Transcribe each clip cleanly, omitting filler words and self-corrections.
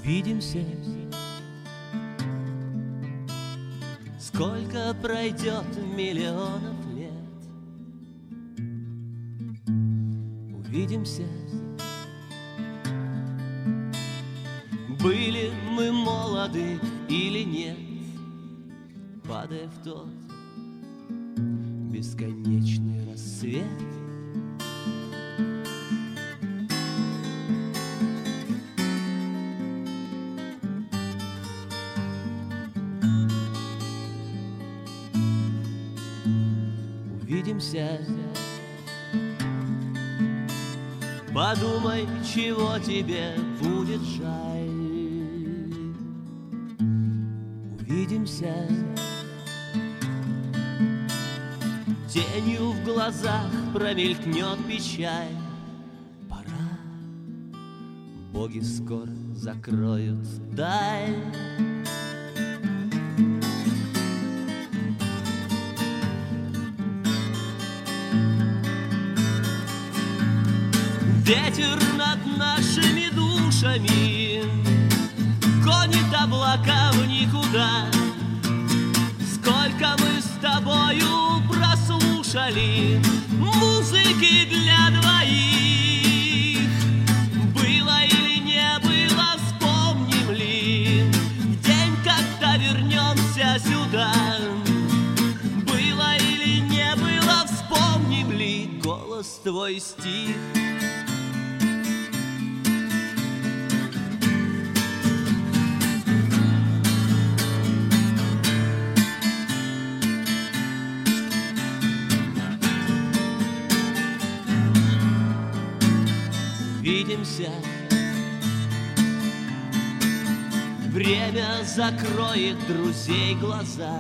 Увидимся. Сколько пройдет миллионов лет, увидимся. Были мы молоды или нет, падая в тот бесконечный рассвет. Увидимся. Подумай, чего тебе будет жаль. Увидимся. Тенью в глазах промелькнет печаль. Пора, боги скоро закроют даль. Ветер над нашими душами гонит облака в никуда. Сколько мы с тобою прослушали музыки для двоих. Было или не было, вспомним ли в день, когда вернемся сюда. Было или не было, вспомним ли голос твой стих. Увидимся. Время закроет друзей глаза.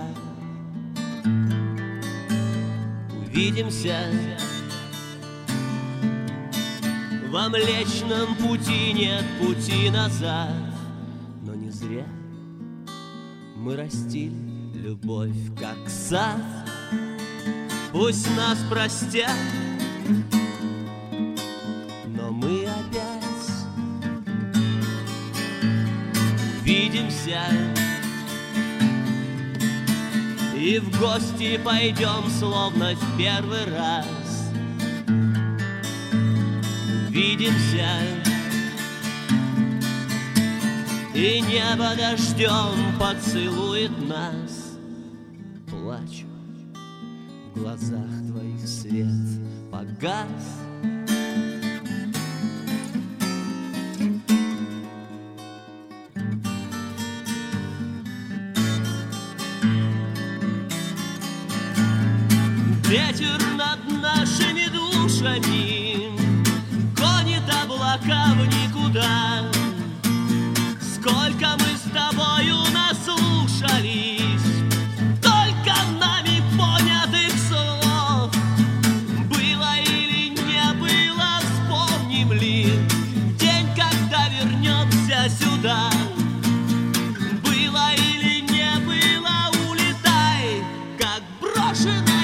Увидимся. Во Млечном Пути нет пути назад. Но не зря мы растили любовь, как сад. Пусть нас простят, но мы опять увидимся. И в гости пойдем, словно в первый раз. Увидимся. И небо дождем поцелует нас. Плачу, в глазах твоих свет погас. Ветер над нашими душами гонит облака в никуда. Сколько мы с тобою наслушались только нами понятых слов. Было или не было, вспомним ли день, когда вернемся сюда. Было или не было, улетай, как брошенный